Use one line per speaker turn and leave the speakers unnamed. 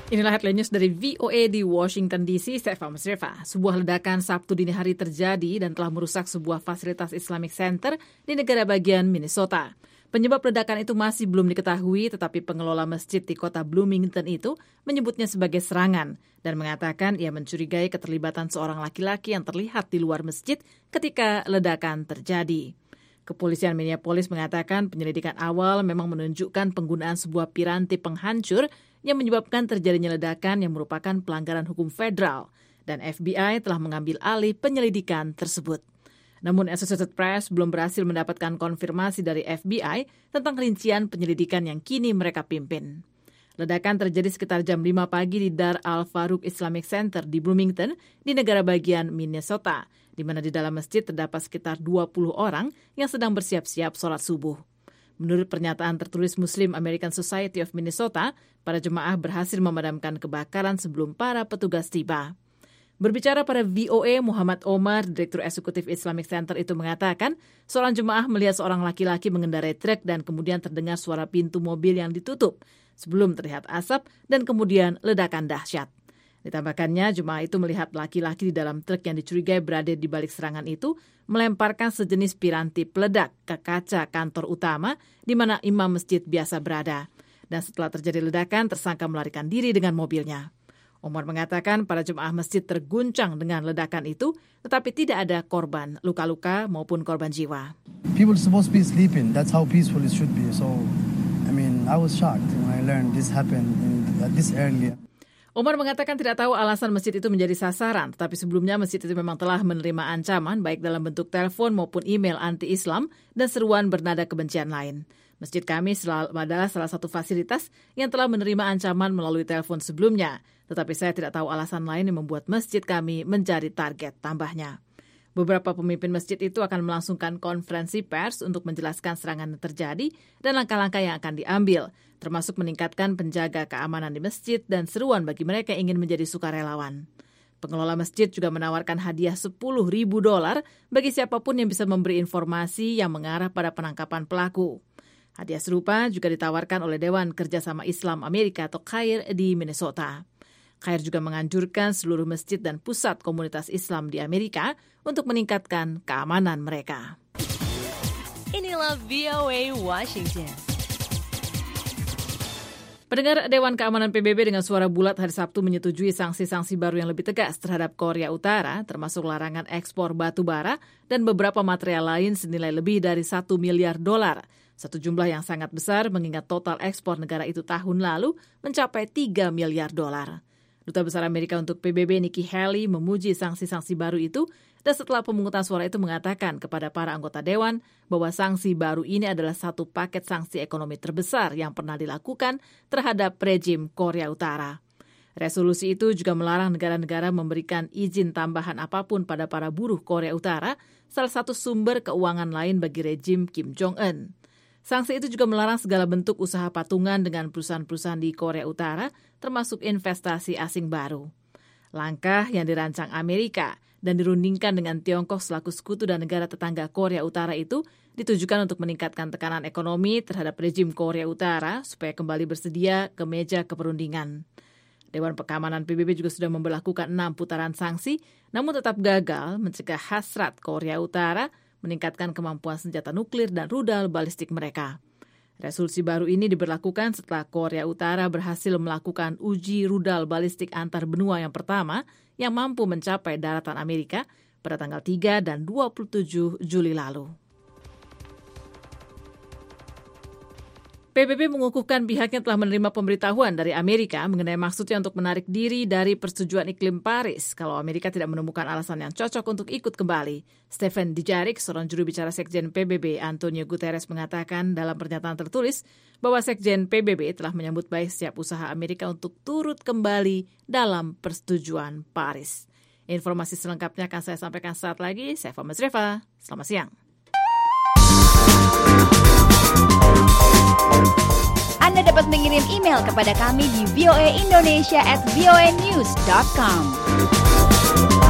Inilah headline news dari VOA di Washington DC. Saya Fahmi Srefa. Sebuah ledakan Sabtu dini hari terjadi dan telah merusak sebuah fasilitas Islamic Center di negara bagian Minnesota. Penyebab ledakan itu masih belum diketahui, tetapi pengelola masjid di kota Bloomington itu menyebutnya sebagai serangan dan mengatakan ia mencurigai keterlibatan seorang laki-laki yang terlihat di luar masjid ketika ledakan terjadi. Kepolisian Minneapolis mengatakan penyelidikan awal memang menunjukkan penggunaan sebuah piranti penghancur yang menyebabkan terjadinya ledakan yang merupakan pelanggaran hukum federal, dan FBI telah mengambil alih penyelidikan tersebut. Namun Associated Press belum berhasil mendapatkan konfirmasi dari FBI tentang rincian penyelidikan yang kini mereka pimpin. Ledakan terjadi sekitar jam 5 pagi di Dar Al-Farouk Islamic Center di Bloomington, di negara bagian Minnesota, di mana di dalam masjid terdapat sekitar 20 orang yang sedang bersiap-siap sholat subuh. Menurut pernyataan tertulis Muslim American Society of Minnesota, para jemaah berhasil memadamkan kebakaran sebelum para petugas tiba. Berbicara pada VOA, Muhammad Omar, Direktur Eksekutif Islamic Center itu mengatakan, seorang jemaah melihat seorang laki-laki mengendarai truk dan kemudian terdengar suara pintu mobil yang ditutup, sebelum terlihat asap dan kemudian ledakan dahsyat. Ditambahkannya, jemaah itu melihat laki-laki di dalam truk yang dicurigai berada di balik serangan itu melemparkan sejenis piranti peledak ke kaca kantor utama di mana imam masjid biasa berada. Dan setelah terjadi ledakan, tersangka melarikan diri dengan mobilnya. Omar mengatakan para jemaah masjid terguncang dengan ledakan itu, tetapi tidak ada korban luka-luka maupun korban jiwa.
People supposed to be sleeping. That's how peaceful it should be. So, I was shocked when I learned this happened this early.
Omar mengatakan tidak tahu alasan masjid itu menjadi sasaran, tetapi sebelumnya masjid itu memang telah menerima ancaman baik dalam bentuk telepon maupun email anti-Islam dan seruan bernada kebencian lain. Masjid kami adalah salah satu fasilitas yang telah menerima ancaman melalui telepon sebelumnya, tetapi saya tidak tahu alasan lain yang membuat masjid kami menjadi target, tambahnya. Beberapa pemimpin masjid itu akan melangsungkan konferensi pers untuk menjelaskan serangan yang terjadi dan langkah-langkah yang akan diambil, termasuk meningkatkan penjaga keamanan di masjid dan seruan bagi mereka yang ingin menjadi sukarelawan. Pengelola masjid juga menawarkan hadiah $10,000 bagi siapapun yang bisa memberi informasi yang mengarah pada penangkapan pelaku. Hadiah serupa juga ditawarkan oleh Dewan Kerjasama Islam Amerika atau CAIR di Minnesota. CAIR juga menganjurkan seluruh masjid dan pusat komunitas Islam di Amerika untuk meningkatkan keamanan mereka.
Inilah VOA Washington.
Pendengar, Dewan Keamanan PBB dengan suara bulat hari Sabtu menyetujui sanksi-sanksi baru yang lebih tegas terhadap Korea Utara, termasuk larangan ekspor batu bara dan beberapa material lain senilai lebih dari $1 miliar. Satu jumlah yang sangat besar mengingat total ekspor negara itu tahun lalu mencapai $3 miliar. Duta Besar Amerika untuk PBB Nikki Haley memuji sanksi-sanksi baru itu dan setelah pemungutan suara itu mengatakan kepada para anggota Dewan bahwa sanksi baru ini adalah satu paket sanksi ekonomi terbesar yang pernah dilakukan terhadap rejim Korea Utara. Resolusi itu juga melarang negara-negara memberikan izin tambahan apapun pada para buruh Korea Utara, salah satu sumber keuangan lain bagi rejim Kim Jong-un. Sanksi itu juga melarang segala bentuk usaha patungan dengan perusahaan-perusahaan di Korea Utara, termasuk investasi asing baru. Langkah yang dirancang Amerika dan dirundingkan dengan Tiongkok selaku sekutu dan negara tetangga Korea Utara itu ditujukan untuk meningkatkan tekanan ekonomi terhadap rejim Korea Utara supaya kembali bersedia ke meja keperundingan. Dewan Keamanan PBB juga sudah memberlakukan 6 putaran sanksi, namun tetap gagal mencegah hasrat Korea Utara meningkatkan kemampuan senjata nuklir dan rudal balistik mereka. Resolusi baru ini diberlakukan setelah Korea Utara berhasil melakukan uji rudal balistik antar benua yang pertama yang mampu mencapai daratan Amerika pada tanggal 3 dan 27 Juli lalu. PBB mengukuhkan pihaknya telah menerima pemberitahuan dari Amerika mengenai maksudnya untuk menarik diri dari persetujuan iklim Paris kalau Amerika tidak menemukan alasan yang cocok untuk ikut kembali. Stephen Dujarric, seorang juru bicara Sekjen PBB Antonio Guterres, mengatakan dalam pernyataan tertulis bahwa Sekjen PBB telah menyambut baik setiap usaha Amerika untuk turut kembali dalam persetujuan Paris. Informasi selengkapnya akan saya sampaikan saat lagi. Saya Fahmi Srefa. Selamat siang.
Anda dapat mengirim email kepada kami di voaindonesia@voanews.com.